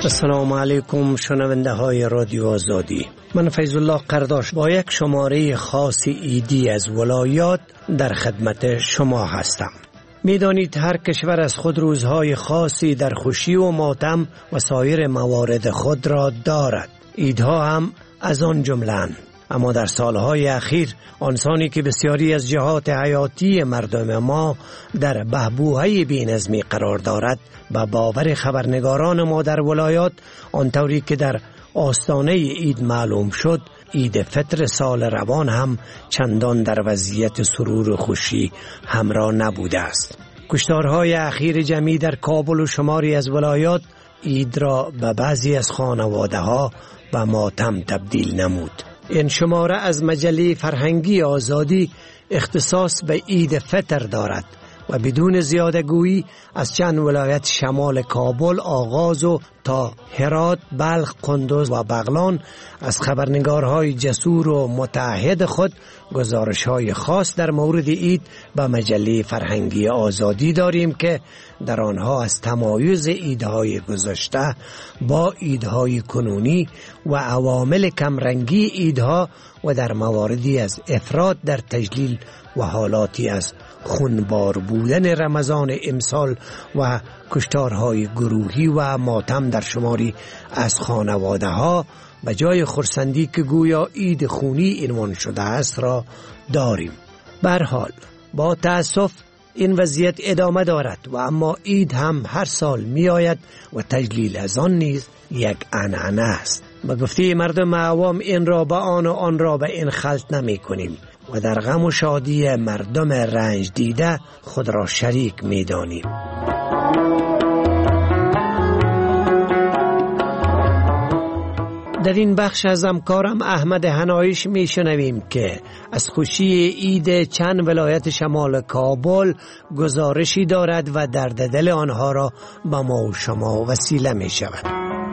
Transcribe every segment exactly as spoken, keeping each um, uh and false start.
السلام علیکم شنونده های رادیو آزادی. من فیض الله قرداش با یک شماره خاص عیدی از ولایات در خدمت شما هستم. میدانید هر کشور از خود روزهای خاصی در خوشی و ماتم و سایر موارد خود را دارد. عیدها هم از آن جمله‌اند. اما در سالهای اخیر آنسانی که بسیاری از جهات حیاتی مردم ما در بحبوحه بی‌نظمی قرار دارد و باور خبرنگاران ما در ولایات آنطوری که در آستانه عید معلوم شد، عید فطر سال روان هم چندان در وضعیت سرور و خوشی همراه نبوده است. کشتارهای اخیر جمعی در کابل و شماری از ولایات عید را به بعضی از خانواده ها و ماتم تبدیل نمود. این شماره از مجله فرهنگی آزادی اختصاص به عید فطر دارد و بدون زیاده گویی از چند ولایت شمال کابل آغاز و تا هرات، بلخ، قندوز و بغلان از خبرنگارهای جسور و متعهد خود گزارش‌های خاص در مورد عید به مجله فرهنگی آزادی داریم که در آنها از تمایز عیدهای گذشته با عیدهای کنونی و عوامل کمرنگی عیدها و در مواردی از افراط در تجلیل و حالاتی از خونبار بودن رمضان امسال و کشتارهای گروهی و ماتم در شماری از خانواده ها به جای خرسندی که گویا عید خونی عنوان شده است را داریم. به هر حال با تأسف این وضعیت ادامه دارد و اما عید هم هر سال می آید و تجلیل از آن نیز یک عنعنه است. به گفته مردم عوام این را به آن و آن را به این خلط نمی کنیم و در غم و شادی مردم رنج دیده خود را شریک می دانیم. در این بخش از همکارم احمد حنایش می شنویم که از خوشی عید چند ولایت شمال کابل گزارشی دارد و درد دل آنها را به ما و شما وسیله می شود.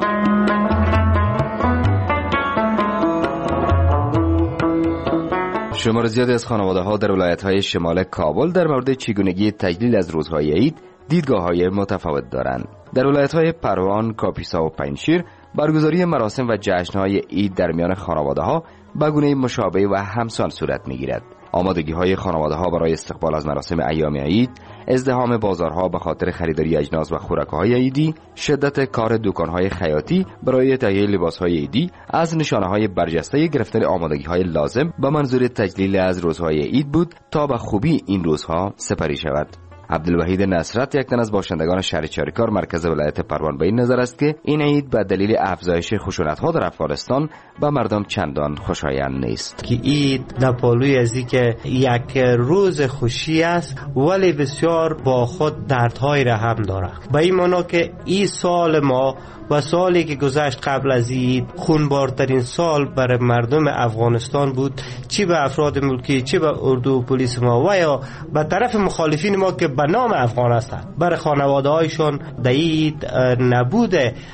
شمار زیادی از خانواده‌ها در ولایت‌های شمال کابل در مورد چگونگی تجلیل از روزهای عید دیدگاه‌های متفاوت دارند. در ولایت‌های پروان، کاپیسا و پنجشیر برگزاری مراسم و جشن‌های عید در میان خانواده‌ها به گونه مشابه و همسان صورت می‌گیرد. آمادگی‌های خانواده‌ها برای استقبال از مراسم ایام عید، ازدحام بازارها به خاطر خریداری اجناس و خوراک‌های عیدی، شدت کار دکان‌های خیاطی برای تهیه لباس‌های عیدی از نشانه‌های برجسته گرفتن آمادگی‌های لازم به منظور تجلیل از روزهای عید بود تا به خوبی این روزها سپری شود. عبدالوحید نصرت، یک تن از باشندگان شهر چاریکار مرکز ولایت پروان، به این نظر است که این عید به دلیل افزایش خشونت‌ها در افغانستان به مردم چندان خوشایند نیست. که عید در پالوی از اینکه یک روز خوشی است ولی بسیار با خود دردهای را هم دارد. به این معنا که این سال ما و سالی که گذشت قبل از عید خونبارترین سال برای مردم افغانستان بود، چی به افراد ملکی، چی به اردو و پلیس ما و یا به طرف مخالفین ما که به نام افغان هستند. برای خانواده هایشان در عید نبود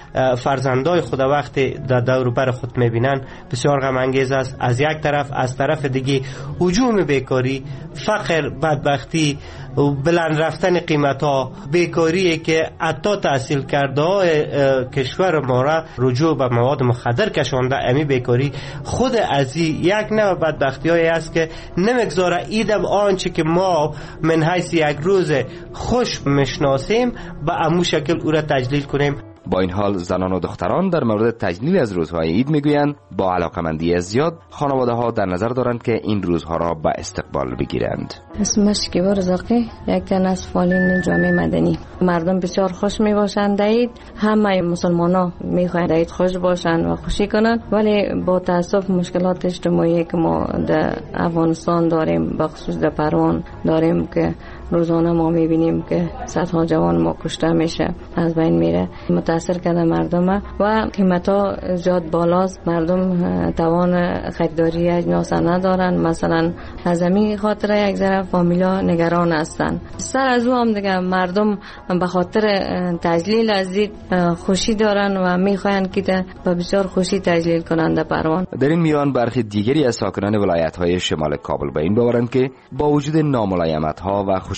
فرزندای خود وقتی در دور بر خود میبینن بسیار غم انگیز است. از یک طرف، از طرف دیگه هجوم بیکاری، فقر، بدبختی، بلند رفتن قیمت ها، بیکاری که حتی تحصیل کرده های کشور ما را رجوع به مواد مخدر کشانده، امی بیکاری خود از یک نوع بدبختی هایی است که نمیگذاره ایدم آنچه که ما من حیث یک روز خوش میشناسیم به امو شکل او را تجلیل کنیم. با این حال زنان و دختران در مورد تجلیل از روزهای عید میگویند با علاقمندی زیاد خانواده ها در نظر دارند که این روزها را به استقبال بگیرند. اسمش شکیبا رزاقی، یک تن از فعالین جامعه مدنی. مردم بسیار خوش می باشند در عید، همه مسلمان ها می خواهند در عید خوش باشند و خوشی کنند، ولی با تاسف مشکلات اجتماعی که ما در افغانستان داریم، بخصوص در پروان داریم که روزانه ما میبینیم که صدها جوان ما کشته میشه، از بین میره، متاثر کرده مردم و قیمت ها زیاد بالاست. مردم توان خریداری اجناس ندارن. مثلا از همین خاطر یک ذره فامیلا نگران هستن. سر از او هم دیگه مردم به خاطر تجلیل از عید خوشی دارن و میخواین که با بسیار خوشی تجلیل کنند در پروان. در این میان برخی دیگری از ساکنان ولایت های شمال کابل به این باورند که با وجود ناملایمت ها و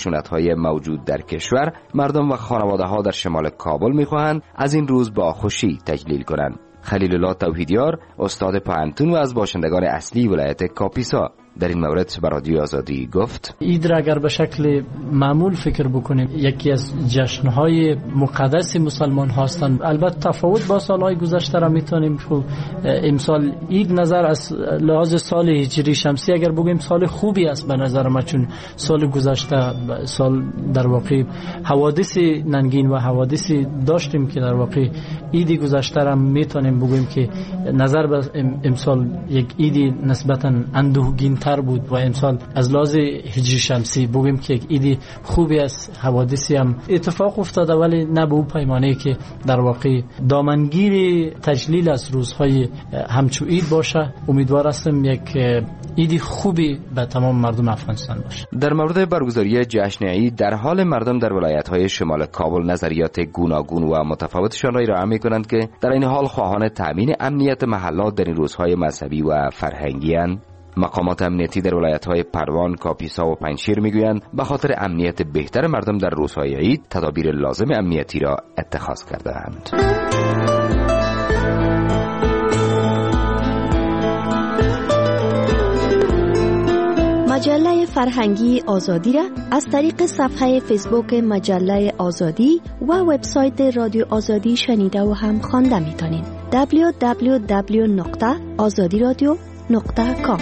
خشونت‌های موجود در کشور، مردم و خانواده‌ها در شمال کابل می‌خواهند از این روز با خوشی تجلیل کنند. خلیل الله توحیدیار، استاد پانتون و از باشندگان اصلی ولایت کاپیسا، در این مورد به رادیو آزادی گفت: عید را اگر به شکل معمول فکر بکنیم، یکی از جشن‌های مقدس مسلمان هستند. البته تفاوت با سال‌های گذشته را می‌تونیم که امسال عید نظر از لحاظ سال هجری شمسی اگر بگیم سال خوبی است به نظر من، چون سال گذشته سال در واقع حوادث ننگین و حوادثی داشتیم که در واقع عید گذشته را می‌تونیم بگیم که نظر به امسال یک عید نسبتاً اندوهگین تر بود و امسال از لحاظ هجری شمسی بگیم که یک عید خوبی است. حوادثی هم اتفاق افتاده ولی نه به اون پیمانه که در واقع دامنگیر تجلیل از روزهای همچو عید باشه. امیدوار هستم یک عید خوبی به تمام مردم افغانستان باشه. در مورد برگزاری جشن عید، در حال مردم در ولایت‌های شمال کابل نظریات گوناگون و متفاوتشان را ارائه می‌کنند که در این حال خواهان تأمین امنیت محلات در این روزهای مذهبی و فرهنگی اند. مقامات امنیتی در ولایت‌های پروان، کاپیسا و پنجشیر میگویند به خاطر امنیت بهتر مردم در روزهای عید تدابیر لازم امنیتی را اتخاذ کرده‌اند. مجله فرهنگی آزادی را از طریق صفحه فیسبوک مجله آزادی و وبسایت رادیو آزادی شنیده و هم خوانده می‌تونید. دبلیو دبلیو دبلیو نقطه آزادی رادیو نقطه کام.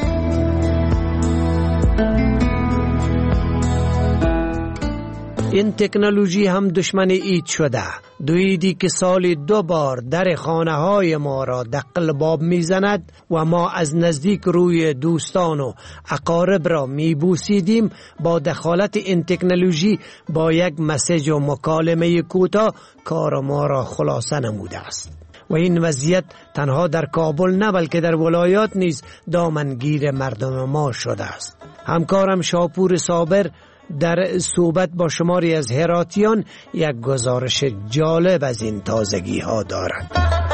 این تکنولوژی هم دشمن عید شده. دو عیدی که سالی دو بار در خانه های ما را دقل باب می زند و ما از نزدیک روی دوستان و اقارب را می بوسیدیم، با دخالت این تکنولوژی با یک مسیج و مکالمه کوتاه کار ما را خلاصه نموده است. و این وضعیت تنها در کابل نه بلکه در ولایات نیز دامنگیر مردم ما شده است. همکارم شاپور صابر در صحبت با شماری از هراتیان یک گزارش جالب از این تازگی ها دارد.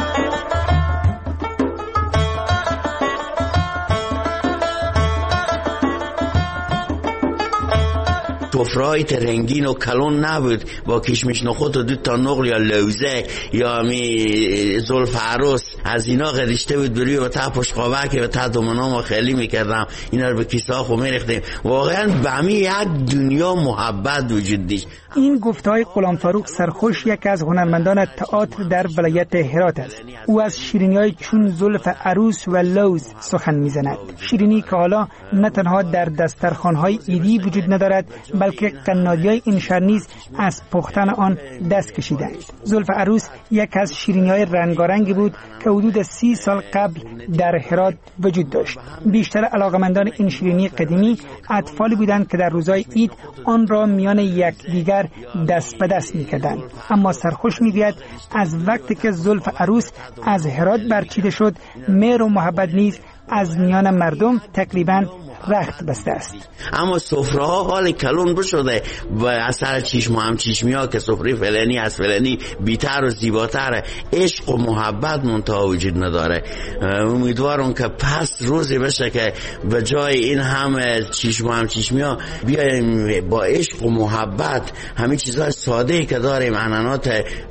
سفره‌های رنگین و کلون نبود با کشمش نخود و دو تا نقل یا لوزه یا می زلف عروس از اینا غریشته بود بروی و تا پشقابه که و تا دومنام خیلی میکردم اینا رو به کیسه ها خو میرختیم. واقعا به همی یک دنیا محبت وجود داشت. این گفتهای غلام فاروق سرخوش یک از هنرمندان تئاتر در ولایت هرات است. او از شیرینی‌های چون زلف عروس و لوز سخن میزند. شیرینی که حالا نه تنها در دسترخوان‌های عیدی وجود ندارد بلکه قنادی‌های این شهر نیز از پختن آن دست کشیدند. زلف عروس یک از شیرینی‌های رنگارنگی بود که حدود سی سال قبل در هرات وجود داشت. بیشتر علاقمندان این شیرینی قدیمی اطفالی بودند که در روزهای عید آن را میان یکدیگر دست به دست می‌کردند. اما سرخوش می‌گوید از وقتی که زلف عروس از هرات برچیده شد، مهر و محبت نیز از میان مردم تقریباً رخت بسته است. اما سفره ها حال کلون بشده و اثر چشم و هم چشمی ها که سفره فلانی از فلانی بیتر و زیباتره. عشق و محبت منتها وجود نداره. امیدوارم که پس روزی بشه که به جای این همه چشم و هم چشمی ها بیایم با عشق و محبت همه چیزهای ساده که داریم، عنعنات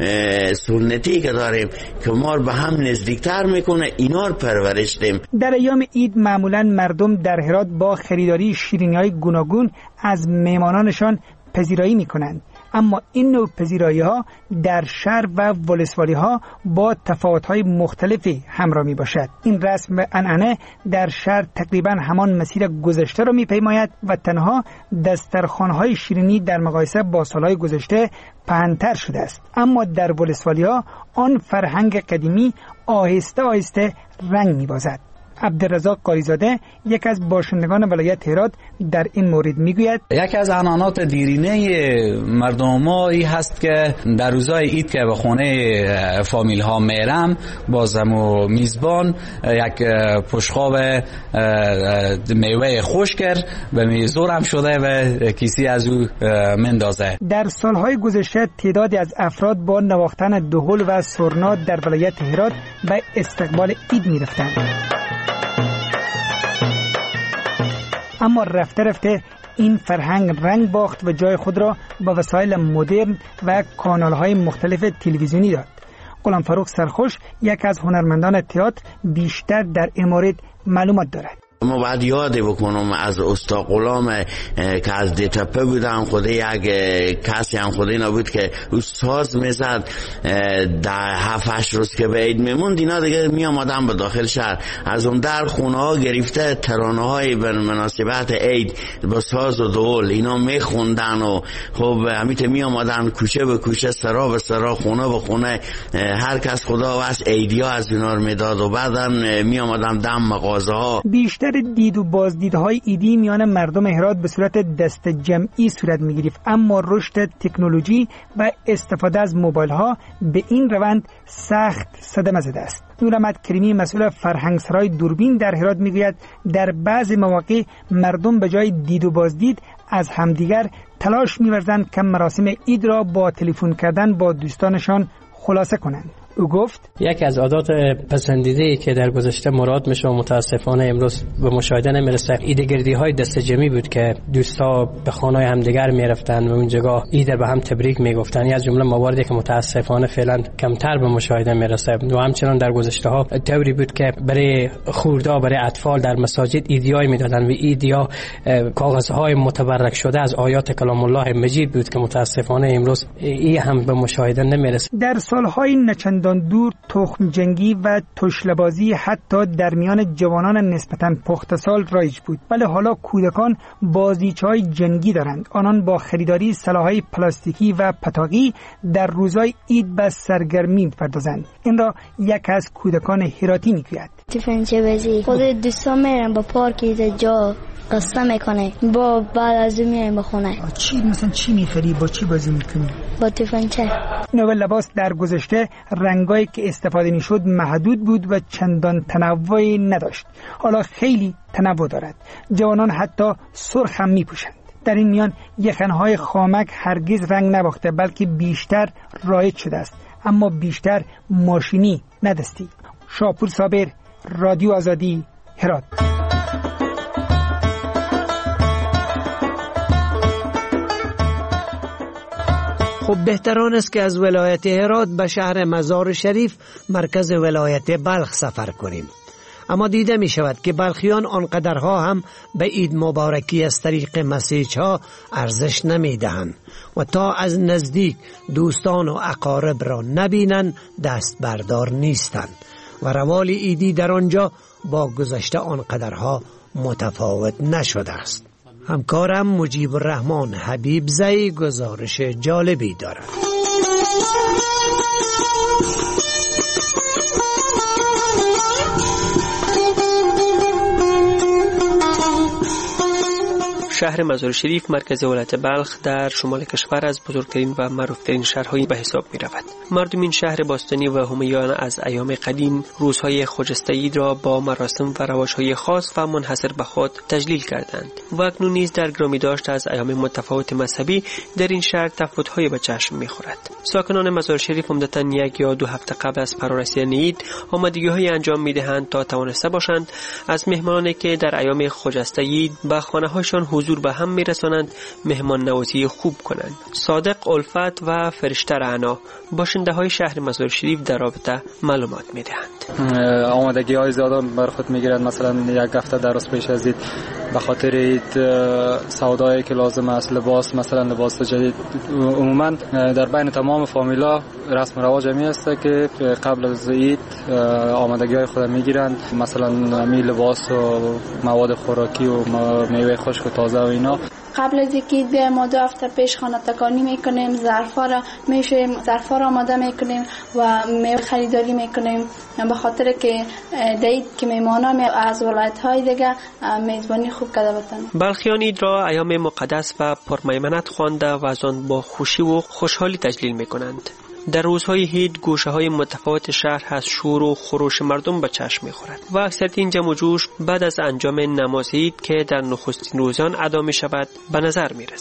سنتی که داریم که ما رو به هم نزدیکتر میکنه، اینا رو پرورش دیم. در ایام عید معمولا مردم در هرات با خریداری شیرینی‌های گوناگون از مهمانانشان پذیرایی می‌کنند. اما این نوع پذیرایی‌ها در شهر و ولسوالی‌ها با تفاوت‌های مختلفی همراه می‌باشد. این رسم و عنعنه در شهر تقریباً همان مسیر گذشته را می‌پیماید و تنها دسترخوان‌های شیرینی در مقایسه با سال‌های گذشته پهن‌تر شده است. اما در ولسوالی‌ها آن فرهنگ قدیمی آهسته آهسته رنگ می‌بازد. عبدالرزاق قاریزاده یک از باشندگان ولایت هرات در این مورد میگوید یکی از عنعنات دیرینه مردم ما این هست که در روزهای عید که به خونه فامیل ها میرم بازم و میزبان یک پشخاب میوه خشک به میزورم شده و کیسی از او مندازه. در سالهای گذشته تعدادی از افراد با نواختن دهل و سرنا در ولایت هرات به استقبال عید میرفتند. اما رفته رفته این فرهنگ رنگ باخت و جای خود را با وسایل مدرن و کانال‌های مختلف تلویزیونی داد. غلامفروخ سرخوش یک از هنرمندان تئاتر بیشتر در این مورد معلومات دارد. ما باید یاد بکنم از استا غلام که از دیتپه بودن خود یک کسی هم خودی نبود که ساز میزد در هفت هشت روز که به عید میموند اینا دیگه می آمدن به داخل شهر از اون در خونه ها گرفته ترانه های به مناسبت عید با ساز و دول اینا میخوندن و خب همیته می آمدن کوچه به کوچه سرا به سرا خونه به خونه هر کس خدا واسه عیدیا از اینا رو میداد و بعدم می آمدن دم مغازه ها. بیشتر دید و بازدیدهای ایدی میان مردم هرات به صورت دست جمعی صورت می‌گرفت، اما رشد تکنولوژی و استفاده از موبایل ها به این روند سخت صدمه زده است. نورمد کریمی مسئول فرهنگسرای دوربین در هرات میگوید در بعضی مواقع مردم به جای دید و بازدید از همدیگر تلاش می‌ورزند که مراسم عید را با تلفن کردن با دوستانشان خلاصه کنند. او گفت یکی از عادات پسندیده‌ای که در گذشته مراد میشه و متاسفانه امروز به مشاهده نمیرسه ایدگردی های دست جمعی بود که دوستا به خانه همدیگر میرفتن و اونجا عید به هم تبریک میگفتن. یا از جمله مواردی که متاسفانه فعلا کمتر به مشاهده میرسه و همچنان در گذشته ها طوری بود که برای خوردا برای اطفال در مساجد ایدیای میدادن و ایدیا کاغذهای متبرک شده از آیات کلام الله مجید بود که متاسفانه امروز این هم به مشاهده نمیرسه. در سالهای نچندان دور تخم جنگی و تشله‌بازی حتی در میان جوانان نسبتاً پخته سال رایج بود، ولی حالا کودکان بازیچه‌های جنگی دارند. آنان با خریداری سلاح‌های پلاستیکی و پتاقی در روزهای عید به سرگرمی می‌پردازند. این را یک از کودکان هراتی می‌گوید. تفنگچی بازی خود دوستان میرن با پارکی جا قصه میکنه با بعد از اون میایم بخونه. چی مثلا چی میخری با چی بازی میکنی؟ با تفنگچی. نوع لباس در گذشته رنگایی که استفاده میشد محدود بود و چندان تنوعی نداشت. حالا خیلی تنوع دارد. جوانان حتی سرخ هم میپوشند. در این میان یخنهای خامک هرگز رنگ نباخته بلکه بیشتر رایج شده است، اما بیشتر ماشینی نه دستی. شاپور صابر، رادیو آزادی، هرات. خب بهتران است که از ولایت هرات به شهر مزار شریف مرکز ولایت بلخ سفر کنیم. اما دیده می شود که بلخیان آنقدرها هم به عید مبارکی از طریق مسیج ها ارزش نمی دهند و تا از نزدیک دوستان و اقارب را نبینند دست بردار نیستند و روال عیدی در آنجا با گذشته آنقدرها متفاوت نشده است. همکارم مجیب الرحمن حبیب زئی گزارش جالبی دارد. شهر مزار شریف مرکز ولایت بلخ در شمال کشور از بزرگترین و معروفترین شهرهای به حساب می رود. مردم این شهر باستانی و همیان از ایام قدیم روزهای خجسته عید را با مراسم و روش‌های خاص و منحصر به خود تجلیل کردند و اکنون نیز در گرامی داشت از ایام متفاوت مذهبی در این شهر تفاوت‌های به چشم می‌خورد. ساکنان مزار شریف عمدتاً یک یا دو هفته قبل از فرارسیدن عید آمادگی‌های انجام می‌دهند تا توانسته باشند از مهمانانی که در ایام خجسته عید به خانه‌هایشان حضور به هم می‌رسانند مهمان نوازی خوب کنند. صادق الفت و فرشته رعنا باشنده‌های شهر مزار شریف در رابطه معلومات می‌دهند. آمادگی‌های زیاد بر خود می‌گیرند. مثلا یک هفته در روز پیش از عید به خاطر عید سودایی که لازم است، لباس مثلا لباس جدید. عموما در بین تمام فامیلا رسم و رواج می است که قبل از عید آمادگی‌های خود می‌گیرند، مثلا می لباس و مواد خوراکی و میوه خشک و تازه و اینا. قبل از اینکه بیایم ما دو هفته پیش خانه تکانی میکنیم، ظرفا را میشویم، ظرفا را آماده میکنیم و میوه خریداری میکنیم به خاطر که عید که میمانم از ولایت‌های دیگه میزبانی خوب کرده بتن. بلخیان عید را ایام مقدس و پرمیمنت خوانده و از آن با خوشی و خوشحالی تجلیل میکنند. در روزهای عید گوشه‌های متفاوت شهر از شور و خروش مردم به چشم می‌خورد و اکثریت این جمع و جوش بعد از انجام نماز عید که در نخستین روزان ادا می‌شود به نظر می‌رسد.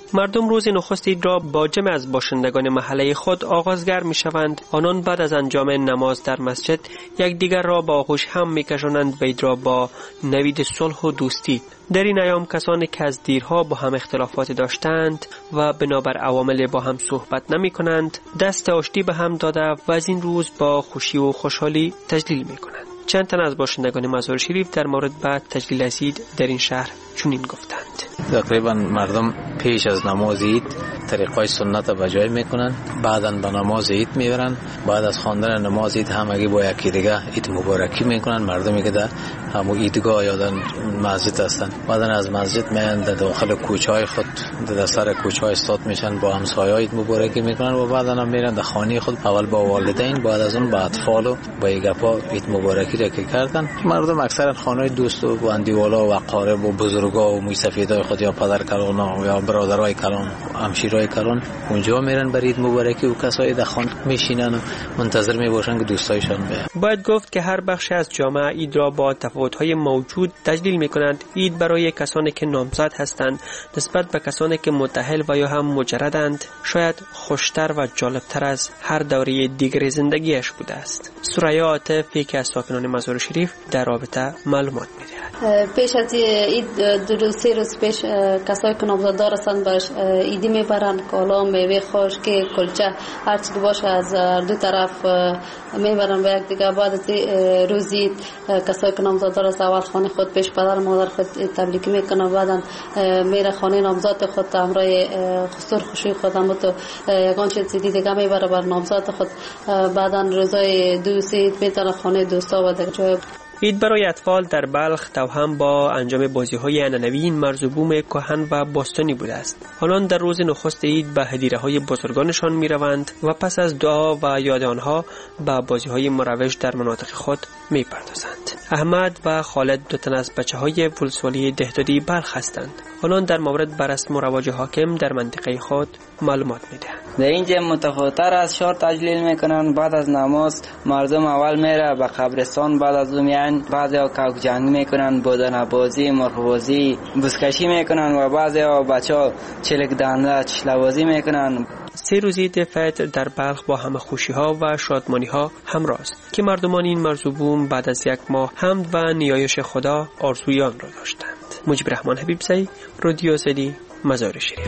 مردم روز نخست عید را با جمع از باشندگان محله خود آغازگر می شوند. آنان بعد از انجام نماز در مسجد یکدیگر را با آغوش هم می کشانند و عید را با نوید صلح و دوستی. در این ایام کسانی که از دیرها با هم اختلافات داشتند و بنابر عوامل با هم صحبت نمی کنند دست آشتی به هم داده و از این روز با خوشی و خوشحالی تجلیل می کنند. چند تن از باشندگان مزار شریف در مورد بعد تجلیل از عید در این شهر چنین گفتند: تقریبا مردم پیش از نماز عید طریقای سنت به جای میکنن، بعداً به نماز عید میبرن، بعد از خواندن نماز عید همگی با یکی دیگه عید مبارکی میکنن. مردمی که در همون عیدگاه یا در مسجد هستن بعداً از مسجد میان در داخل کوچه‌های خود در سر کوچه‌ها استاد میشن، با همسایه‌ها عید مبارکی میکنن و بعداً هم میرن در خانه خود، اول با والدین بعد از اون با اطفال و با گپا عید مبارکی را که کردن. مردم اکثرا خانه‌های دوست و باندیوالا و اقارب و بزرگا و موسفیدای خود یا پدر کلان یا برادرای کلان همشیرای کلان اونجا میرن برای عید مبارکی و کسایی در خانه میشینن و منتظر میباشن که دوستایشان بیان. باید گفت که هر بخش از جامعه عید را با تفاوت‌های موجود تجلیل میکنند. عید برای کسانی که نامزد هستند نسبت به کسانی که متأهل و یا هم مجردند شاید خوشتر و جالبتر از هر دوره دیگر زندگیش بوده است. سریا عاطف یکی از ساکنان مزار شریف در رابطه معلومات می‌دهد. پیش از عید دو روز سه روز پیش کسایی که نامزدار هستند باش عیدی میبرن، کالا، میوه خشک، کلچه، هر چی باشه از دو طرف میبرن به یک دیگه. بعد از روز عید کسایی که نامزدار هستند اول خانه خود پیش پدر مادر خود تبریک میکنن، بعدا میره خانه نامزد خود همراه خسر خوشی خود هم تو یگان چیز دیگه میبره بر نامزد خود. بعدا روزای دو سه عید میتونه خانه دوستا و دیگه. عید برای اطفال در بلخ توهم با انجام بازی‌های عنعنوی این مرز و بوم کهن و باستانی بوده است. آنان در روز نخست عید به هدیره‌های بزرگانشان می‌روند و پس از دعا و یاد آنها به بازی‌های مروج در مناطق خود می‌پردازند. احمد و خالد دو تن از بچه‌های ولسوالی دهدادی بلخ هستند. آنان در مورد بر رسم و رواج حاکم در منطقه خود معلومات می‌دهند. در اینجا متفاوت‌تر از شهر تجلیل میکنن. بعد از نماز مردم اول میره به قبرستان، بعد از اون میان بعضیا کوک جنگ میکنن، بودن بازی، مرغ بازی، بزکشی میکنن و بعضیا بچا چلک دنده چلوازی میکنن. سه روز عید فطر در بلخ با همه خوشی‌ها و شادمانی‌ها همراه است که مردمان این مرز و بوم بعد از یک ماه حمد و نیایش خدا آرزوی آن را داشتند. مجیب رحمان حبیبزی، رادیو آزادی، مزار شریف.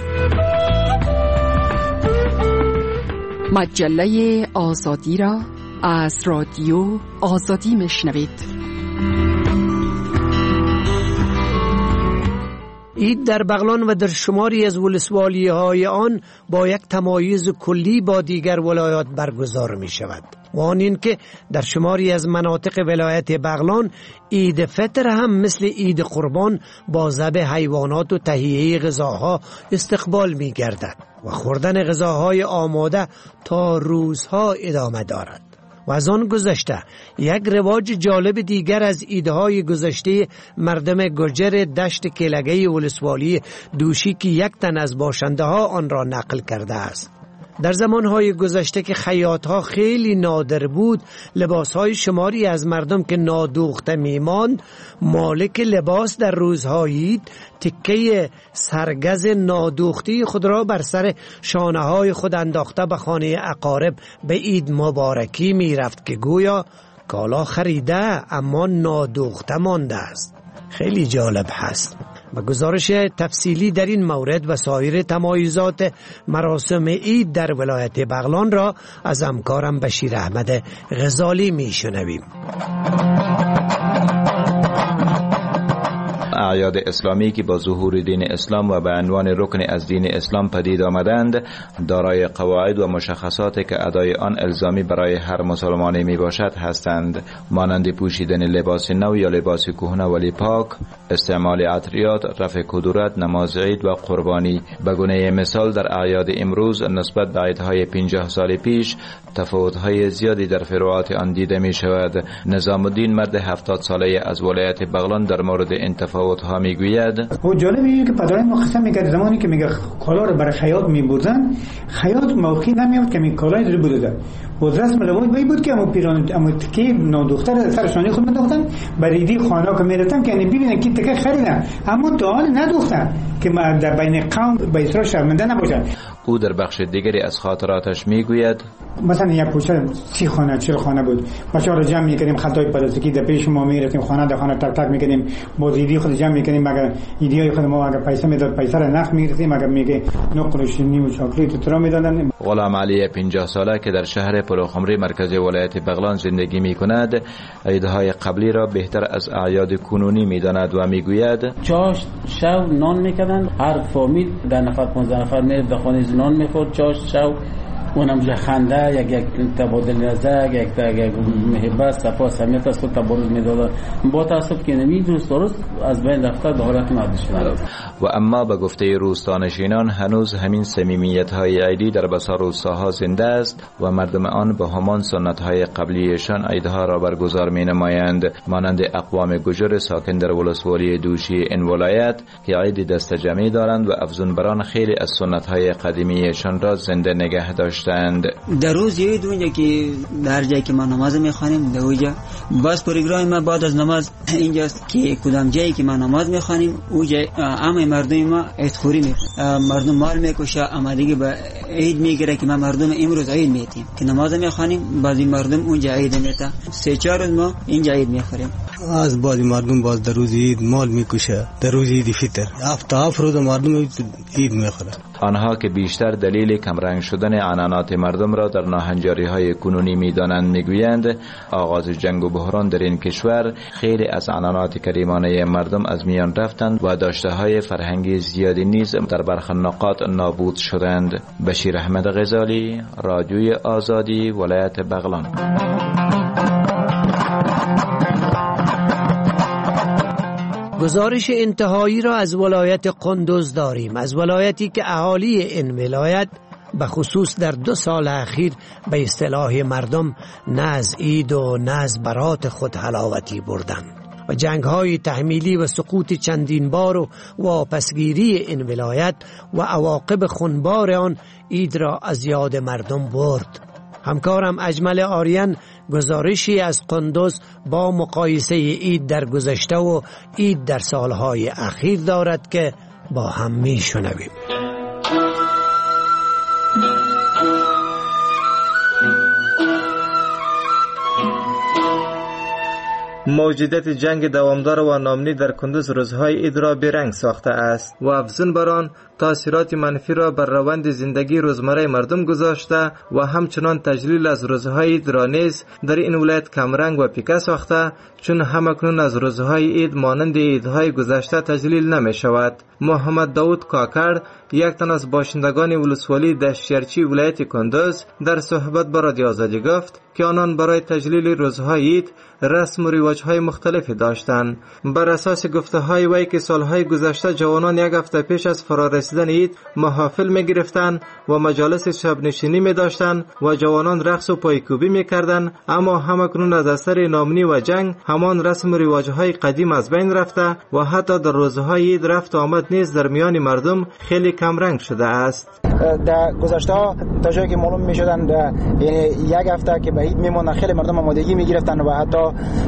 مجله آزادی را از رادیو آزادی میشنوید. عید در بغلان و در شماری از ولسوالی های آن با یک تمایز کلی با دیگر ولایات برگزار می شود و آن این که در شماری از مناطق ولایت بغلان عید فطر هم مثل عید قربان با ذبح حیوانات و تهیه غذاها استقبال می گردد و خوردن غذاهای آماده تا روزها ادامه دارد. و از آن گذشته یک رواج جالب دیگر از ایدهای گذشته مردم گرجر دشت کلگه ولسوالی دوشی که یک تن از باشنده ها آن را نقل کرده است. در زمانهای گذشته که خیاطها خیلی نادر بود، لباسهای شماری از مردم که نادوخته میماند مالک لباس در روزهای عید تکه سرگز نادوختی خود را بر سر شانه های خود انداخته به خانه اقارب به عید مبارکی می رفت که گویا کالا خریده اما نادوخته مانده است. خیلی جالب هست. و گزارش تفصیلی در این مورد و سایر تمایزات مراسم عید در ولایت بغلان را از همکارم بشیر احمد غزالی می شنویم. اعیاد اسلامی که با ظهور دین اسلام و به عنوان رکن از دین اسلام پدید آمدند دارای قواعد و مشخصاتی که ادای آن الزامی برای هر مسلمانی می باشد هستند، مانند پوشیدن لباس نو یا لباس کهنه ولی پاک، استعمال عطریات، رفع کدورت، نماز عید و قربانی. به گونه مثال در اعیاد امروز نسبت به عیدهای پنجاه سال پیش تفاوت‌های زیادی در فروعات آن دیده می شود. نظام الدین مرد هفتاد ساله از ولایت بغلان در مورد این تفاوت داودها میگوید و جالب اینه که پدرای ما قسم میگه زمانی که میگه کالا رو برای خیاط میبردن، خیاط موقعی نمیاد که می کالای رو بده. بود رسم لوای بایی بود که امو پیران امو تکی نو دختر سرشانی خود ندوختن برای دی خانه که میرفتن که ببینن کی تکی خریدن، اما تا حال ندوختن که ما در بین قوم به اسرا شرمنده نباشن. او در بخش دیگری از خاطراتش میگوید مثلا یک کوچه سی خانه چهل خانه بود، بچه‌ها رو جمع می‌کردیم خطای پلاستیکی در پیش ما می‌رفتیم خانه در خانه تک تک می‌کردیم، بازیدی خود جمع می‌کردیم، مگر ایدیای خود ما اگر پیسه میداد پیسه رو نقد می‌گرفتیم، مگر میگه نقل و شیرینی و چاکلیت ترا میدادن. غلام علی پنجاه ساله که در شهر پلخمری مرکزی ولایت بغلان زندگی می‌کند، عیدهای قبلی را بهتر از اعیاد کنونی می‌داند و میگوید چاش شو نان می‌کردن، هر فامیل در نفر پانزده نفر می‌رفت در خانه نان می‌خورد، چاش شو اونم جه خنده یک یک تبادل نظر یک یک محبت صفا سمیت است تبادل می‌داد. با تاسف که نمی درست درست از بین رفته به حالت معدود شده. و اما به گفته روستانشینان هنوز همین صمیمیت‌های عیدی در بسار روستاها زنده است و مردم آن به همان سنت‌های قبلیشان عیدها را برگزار می‌نمایند، مانند اقوام گجر ساکن در ولسوالی دوشی این ولایت که عید دستجمعی دارند و افزونبران خیلی از سنت‌های قدیمیشان را زنده نگه داشتند. در روز عید اونجا که در جایی که ما نماز میخوانیم در اونجا باز پروگرام ما بعد از نماز اینجاست که کدام جایی که ما نماز میخوانیم اونجا همه مردم ما عید خوری میکنن، مردم مال میکشه، آمادگی به عید میگیره که ما مردم امروز عید میتیم که نماز میخوانیم، بعضی مردم اونجا عید میته، سه چهار روز ما اینجا عید میخوریم. از بعضی مردم باز در روز عید مال میکشه، در روز عید فطر هفت هفت روز مردم عید میخوره. آنها که بیشتر دلیل کمرنگ شدن عنعنات مردم را در ناهنجاری‌های کنونی می‌دانند میگویند آغاز جنگ و بحران در این کشور خیلی از عنعنات کریمانه مردم از میان رفتند و داشته‌های فرهنگی زیادی نیز در برخی نقاط نابود شدند. بشیر احمد غزالی، رادیوی آزادی، ولایت بغلان. گزارش انتهایی را از ولایت قندوز داریم، از ولایتی که اهالی این ولایت به خصوص در دو سال اخیر به اصطلاح مردم نه از عید و نه از برات خود حلاوتی بردند و جنگ‌های تحمیلی و سقوط چندین بار و واپسگیری این ولایت و عواقب خونبار آن عید را از یاد مردم برد. همکارم اجمل آریان گزارشی از قندوز با مقایسه عید در گذشته و عید در سالهای اخیر دارد که با هم میشنویم. موجودیت جنگ دوامدار و نامنی در کندوز روزهای عید را بیرنگ ساخته است و افزون بر آن تاثیرات منفی را بر روند زندگی روزمره مردم گذاشته و همچنان تجلیل از روزهای عید را نیز در این ولایت کمرنگ و پیکه ساخته، چون همکنون از روزهای عید مانند عیدهای گذشته تجلیل نمی شود. محمد داود کاکر، یک تن از باشندگان ولسوالی دشتیارچی ولایت کندوز، در صحبت با رادیو آزادی گفت که آنان برای تجلیل روزهای عید رسم و رواج‌های مختلفی داشتند. بر اساس گفته‌های وی که سالهای گذشته جوانان یک هفته پیش از فرارسیدن عید محافل می‌گرفتند و مجالس شب‌نشینی می‌داشتند و جوانان رقص و پایکوبی می‌کردند، اما همکنون از اثر نامنی و جنگ همان رسم و رواج‌های قدیم از بین رفته و حتی در روزهای عید رفت و آمد نیز در میان مردم خیلی کم رنگ شده است. در گذشته ها تا جایی که معلوم می‌شدند یعنی یک هفته که به عید میموندن خیلی مردم آمادگی می‌گرفتند و حتی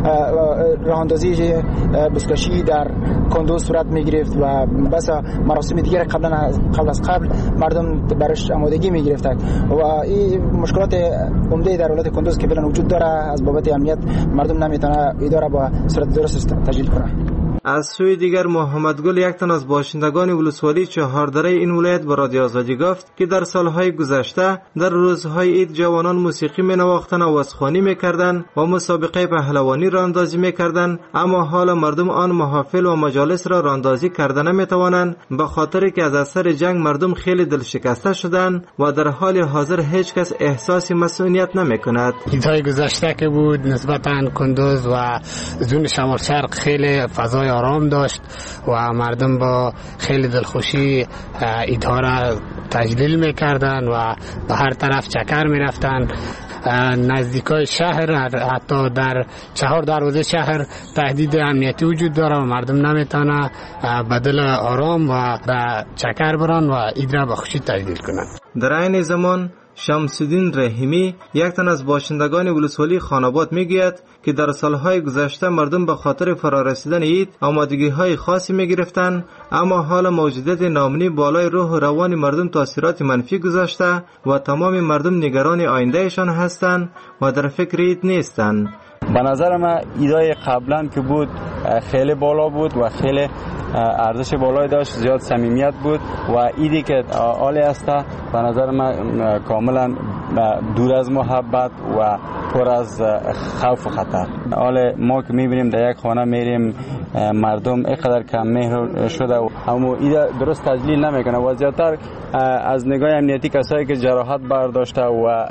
راه اندازی بزکشی در کندوز صورت می‌گرفت و بس مراسم دیگر قبلا قبل از قبل مردم برش آمادگی می‌گرفتند و این مشکلات عمده در ولایت کندوز که فعلا وجود داره از بابت امنیت مردم نمیتونه اداره با صورت درست تجلیل کنه. از سوی دیگر محمد گل، یک تن از باشندگان ولسوالی چهاردره این ولایت به رادیو آزادی گفت که در سالهای گذشته در روزهای عید جوانان موسیقی می‌نواختند و وازخوانی می‌کردند و مسابقه پهلوانی راندازی می‌کردند، اما حالا مردم آن محافل و مجالس را راندازی کردن نمی‌توانند به خاطر که از اثر جنگ مردم خیلی دلشکسته شدند و در حال حاضر هیچ کس احساس مسئولیت نمی‌کند. عیدهای گذشته که بود نسبتاً کندوز و زون شمال شرق خیلی فضای آرام داشت و مردم با خیلی دلخوشی عیدها را تجلیل میکردن و به هر طرف چکر میرفتن. نزدیکای شهر، حتی در چهار دروازه شهر تهدید امنیتی وجود داره و مردم نمیتونه به دل آرام و به چکر برن و اید را به خوشی تجلیل کنن. در این زمان شمس‌الدین رحیمی، یک تن از باشندگان ولسوالی خاناباد میگوید که در سالهای گذشته مردم به خاطر فرارسیدن عید آمادگی‌های خاصی میگرفتند، اما حال موجودیت ناامنی بالای روح و روان مردم تاثیرات منفی گذاشته و تمام مردم نگران آیندهشان هستند و در فکر عید نیستند. به نظر من ایدای قبلا که بود خیلی بالا بود و خیلی ارزش بالایی داشت، زیاد صمیمیت بود و ایدی که عالی است به نظر من کاملا دور از محبت و پر از خوف و خطر. حالا ما که میبینیم در یک خانه میریم مردم اینقدر کم مهر شده و همو ایده درست تجلیل نمیکنه و زیادتر از نگاه امنیتی کسایی که جراحت برداشته و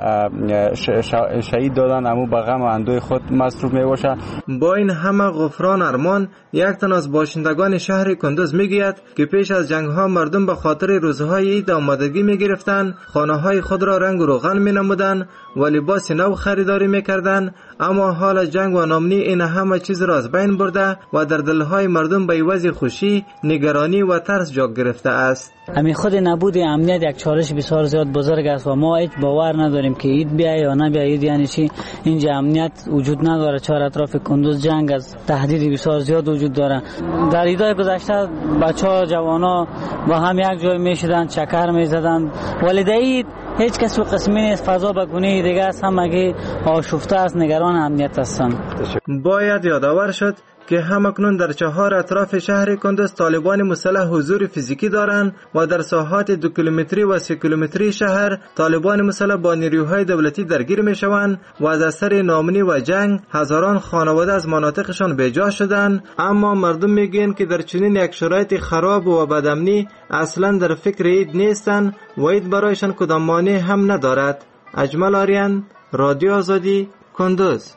شهید دادن همو به غم و اندوه خود مصروف میباشه. با این همه غفران ارمان، یک تن از باشندگان شهر کندوز میگوید که پیش از جنگ ها مردم به خاطر روزهای عید آمادگی میگرفتند، خانه های خود را رنگ و روغن مینمودند و لباس نو خریداری میکردند، اما حال جنگ و ناامنی این همه چیز را از بین برده و در دلهای مردم به عوض خوشی، نگرانی و ترس جا گرفته است. همین خود نبود امنیت یک چالش بسیار زیاد بزرگ است و ما هیچ باور نداریم که عید بیاید یا نبیاید. یعنی چی؟ اینجا امنیت وجود نداره. چهار اطراف کندوز جنگ است، تهدید بسیار زیاد وجود داره. در عیدهای گذشته بچه‌ها جوانا با هم یک جای میشدن، چکر میزدن، ولی در عید هیچ کس و قسمی نیست. فضا به گونه دیگه است، همگی آشفته است، نگران امنیت هستند. باید یادآور شد که همکنون در چهار اطراف شهر کندوز طالبان مسلح حضور فیزیکی دارند و در ساحات دو کیلومتری و سه کیلومتری شهر طالبان مسلح با نیروهای دولتی درگیر می شوند و از اثر ناامنی و جنگ هزاران خانواده از مناطقشان بیجا شدند. اما مردم میگن که در چنین یک شرایط خراب و بدامنی اصلا در فکر عید نیستند و عید برایشان کدام مانع هم ندارد. اجمل آریان، رادیو آزادی، کندوز.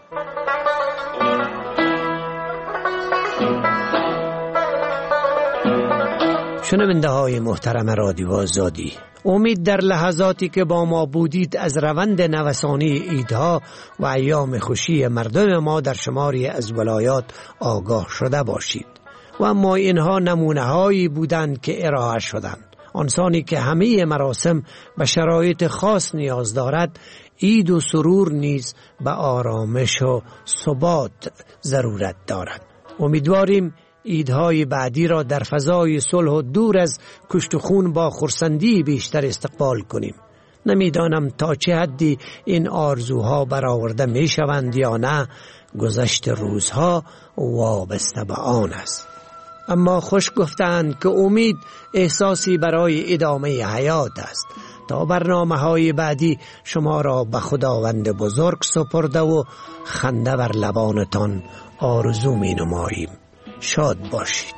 شنونده های محترم رادیو آزادی، امید در لحظاتی که با ما بودید از روند نوسانی عیدها و ایام خوشی مردم ما در شماری از ولایات آگاه شده باشید. و اما اینها نمونه هایی بودند که ارائه شدند. آنسانی که همه مراسم به شرایط خاص نیاز دارد، عید و سرور نیز به آرامش و ثبات ضرورت دارد. امیدواریم عیدهای بعدی را در فضای صلح و دور از کشت و خون با خرسندی بیشتر استقبال کنیم. نمیدانم تا چه حدی این آرزوها برآورده می شوند یا نه، گذشت روزها وابسته به آن است. اما خوش گفتند که امید احساسی برای ادامه حیات است. تا برنامه های بعدی شما را به خداوند بزرگ سپرده و خنده بر لبانتان آرزو می نماییم. شاد باشید.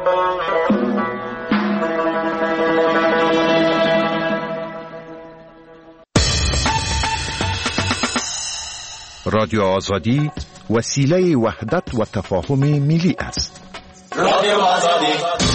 رادیو آزادی وسیله وحدت و تفاهم ملی است. رادیو آزادی